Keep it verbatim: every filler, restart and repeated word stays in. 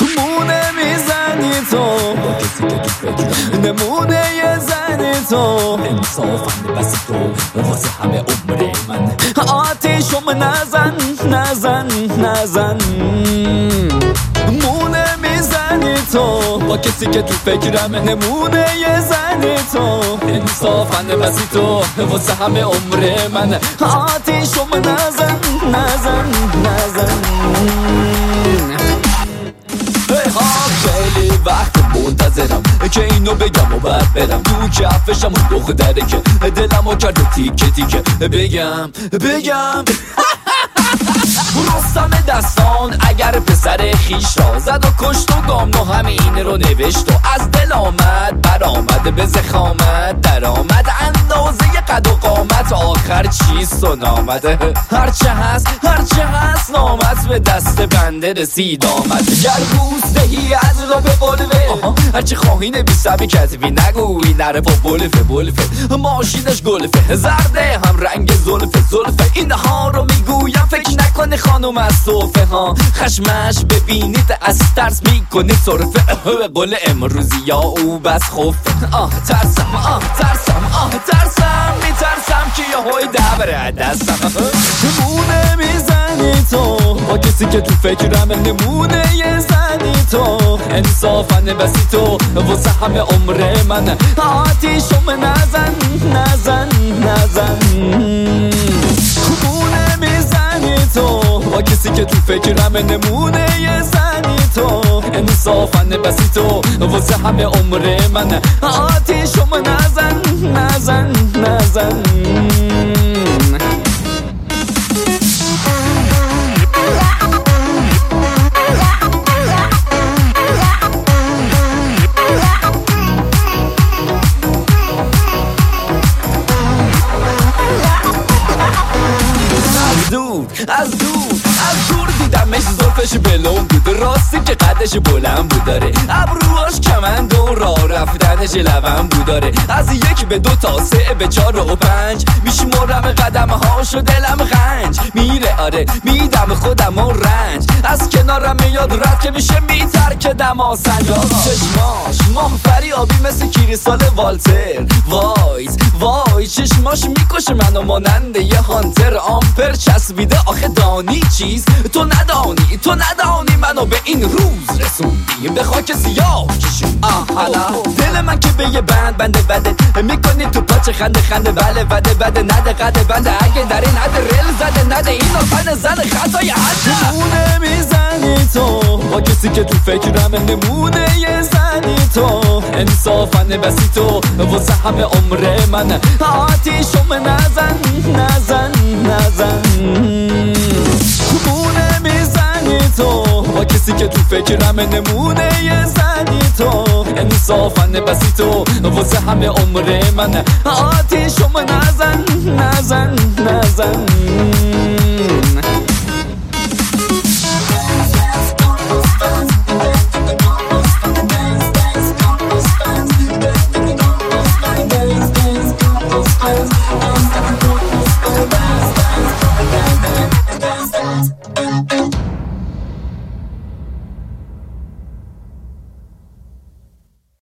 مونه میزنی تو با کسی که تو فکر نمونه یه زنی تو انصافا بس تو واسه همه عمر من آتیشم نزن نزن نزن مونه میزنی تو با کسی که تو فکرم نمونه یه زنی تو انصافا بسی تو واسه همه عمر من آتیشم نزن نزن نزن خیلی وقت منتظرم که اینو بگم و بعد برم تو کفشم و دختره که دلمو کرده تیکه تیکه بگم بگم رستم دستان اگر پسر خیش را زد و کشت و گامنو همین رو نوشت و از دل آمد برآمد به زخامت در آمد اندازه قد و قامت آخر چیست و نامده هرچه هست هرچه هست نامت به دست بنده رسید آمد گر بوس دهی از را به قلوه هرچه خواهی نویسم کتبی نگوی نره با بلفه بلفه ماشینش گلفه زرده هم رنگ زلفه زلفه اینها رو میگویم فکر نکنه خانم از صوفه ها خشمش ببینید از ترس میکنه صرفه به قول امروزی یا او بس خوفه آه ترسم آه ترسم آه ترسم میترسم که یه های دبره دستم نمونه میزنی تو با کسی که تو فکرم نمونه یه زنی تو انصافا بسی تو واسه همه عمر من آتیشم نزن نزن نزن نمونه میزنی تو با کسی که تو فکرم نمونه یه زنی تو انصافا بسی تو واسه همه عمر من آتیشم نزن نزن نزن از دور از دور دیدمش زلفش بلون بود راستی که قدش بلند بود داره ابروهاش کمند و راه رفتنش لبن بود داره از یک به دو تا سه به چار و پنج میشمرم قدم هاش و دلم غنج میره آره میدم خودم و رنج از کنارم میاد رد که میشه میترکدم آسنجا چشماش ماه فریابی مثل کریستال والتر وایز وای چشماش میکشه منو مانند یه هانتر آمپر چسبیده آخه دانی چیز تو ندانی تو ندانی منو به این روز رسوندی به خاک سیاه کشون آه حالا دل من که به یه بند بنده بده میکنی تو پاچه خنده خنده بله بده بده نده قده بنده اگه در این حد رل زده نده این آفن زن خطای حده نمونه میزنی تو با کسی که تو فکرم نمونه یه زنی تو انصافا بسی تو واسه همه عمر من آتیشم نزن نزن نزن نمونه میزنی تو با کسی که تو فکرم نمونه یه زنی تو انصافا بسی تو واسه همه عمر من آتیشم نزن نزن نزن